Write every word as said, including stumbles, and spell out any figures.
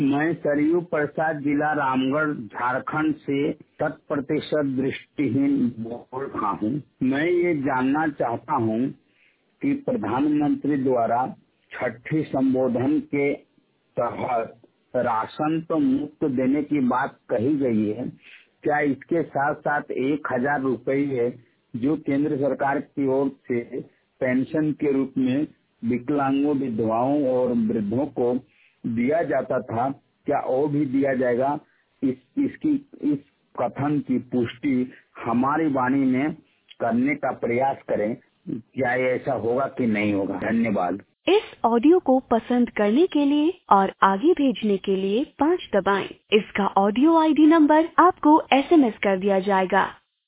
मैं सरयू प्रसाद, जिला रामगढ़, झारखंड से शत प्रतिशत दृष्टिहीन बोल रहा हूँ। मैं ये जानना चाहता हूँ कि प्रधानमंत्री द्वारा छठी संबोधन के तहत राशन तो मुफ्त देने की बात कही गई है, क्या इसके साथ साथ एक हजार रुपये जो केंद्र सरकार की ओर से पेंशन के रूप में विकलांगों, विधवाओं और वृद्धों को दिया जाता था, क्या वो भी दिया जाएगा? इस इसकी इस कथन की पुष्टि हमारी वाणी में करने का प्रयास करें। क्या ये ऐसा होगा कि नहीं होगा? धन्यवाद। इस ऑडियो को पसंद करने के लिए और आगे भेजने के लिए पाँच दबाएं। इसका ऑडियो आईडी नंबर आपको एसएमएस कर दिया जाएगा।